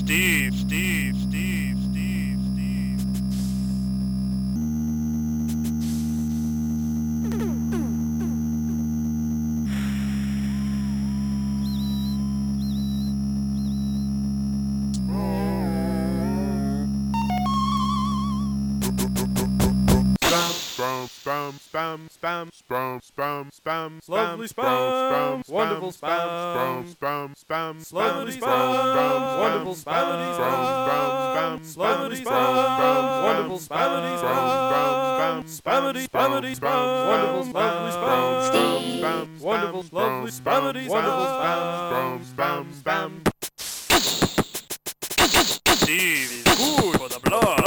Lovely spam, wonderful spam, slowly spam, wonderful spam, slowly spam, wonderful spam, spammity spammity spam, wonderful lovely spam, wonderful lovely spammity wonderful spam. Steve is good for the blood.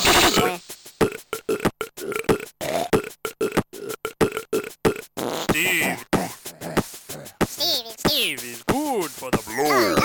Steve is good for the blood.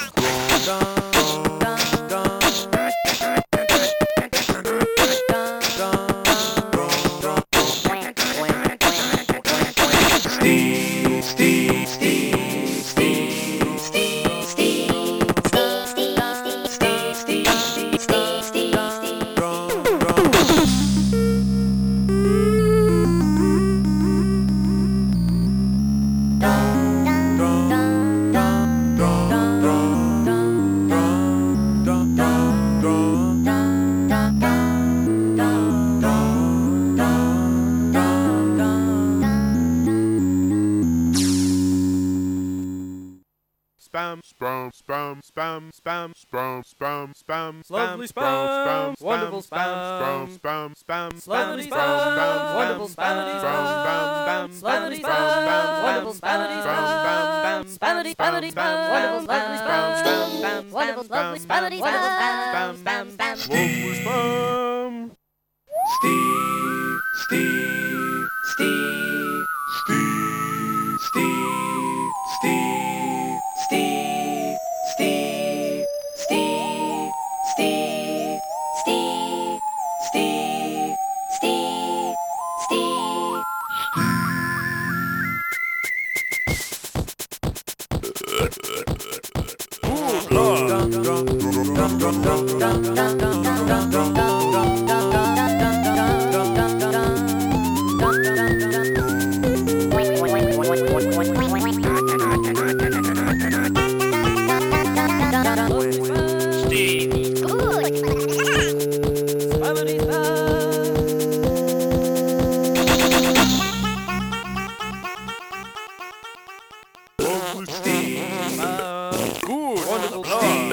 Spam, lovely spam, wonderful spam, slowly spam, wonderful spam, slowly spam, wonderful spam, spammity spammity spam, wonderful lovely spam, wonderful lovely spammity spam, lovely spam. Good, wonderful.